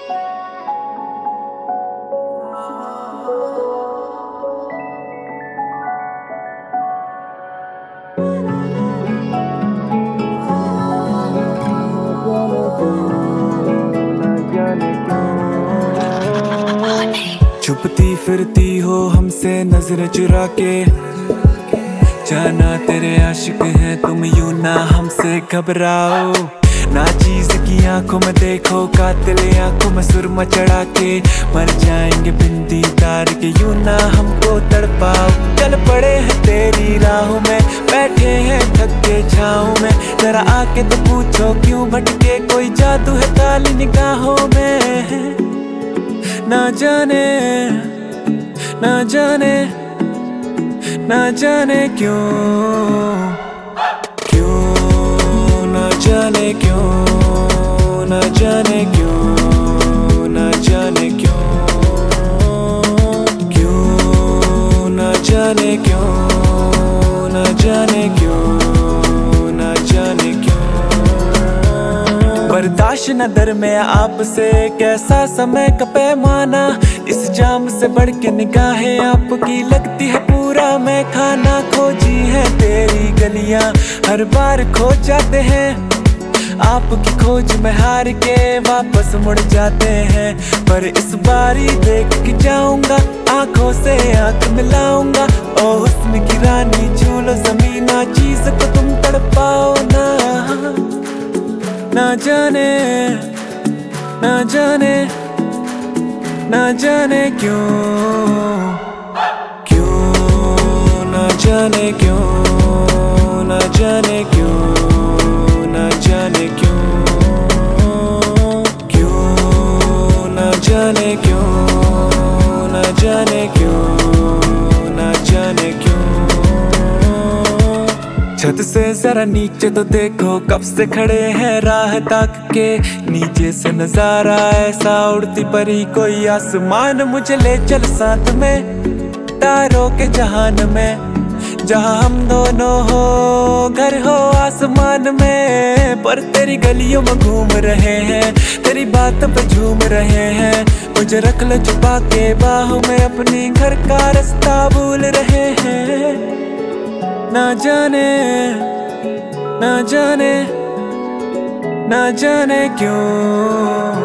छुपती फिरती हो हमसे नजर चुरा के, जाना तेरे आशिक हैं तुम, यूं ना हमसे घबराओ। ना चीज की आंखों में देखो, कातिल आंखों में सुरमा चढ़ा के, मर जाएंगे बिन दीदार के, यूं ना हमको तड़पाओ। चल पड़े हैं तेरी राहों में, बैठे हैं थक के छाँव में, जरा आके तो पूछो क्यों भटके, कोई जादू है काली निगाहों में। ना जाने ना जाने ना जाने क्यों क्यों, ना जाने क्यों, ना जाने क्यों, ना जाने क्यों क्यों, ना जाने क्यों, ना जाने क्यों, ना जाने क्यों। बर्दाश्त न दर में आपसे कैसा समय का पैमाना, इस जाम से बढ़ के निगाहें आपकी लगती है पूरा मैं खाना। खोजी है तेरी गलियां हर बार खो जाते हैं, आपकी खोज में हार के वापस मुड़ जाते हैं। पर इस बारी देख के जाऊंगा, आंखों से आंख मिलाऊंगा। ओ हुस्न की रानी झूलो ज़मीना, चीज को तुम तड़पाओ ना। ना जाने ना जाने ना जाने क्यों क्यों, ना जाने क्यों, ना जाने क्यों, ना जाने क्यों क्यों, ना जाने क्यों, ना जाने क्यों, ना जाने क्यों। छत से जरा नीचे तो देखो, कब से खड़े हैं राह ताक के, नीचे से नजारा ऐसा उड़ती परी कोई आसमान। मुझे ले चल साथ में तारों के जहान में, जहां हम दोनों हो घर हो आसमान में। पर तेरी गलियों में घूम रहे हैं, तेरी बातों पे झूम रहे हैं, मुझे रख लो छुपा के बाहों में अपनी, घर का रास्ता भूल रहे हैं। ना जाने ना जाने ना जाने क्यों।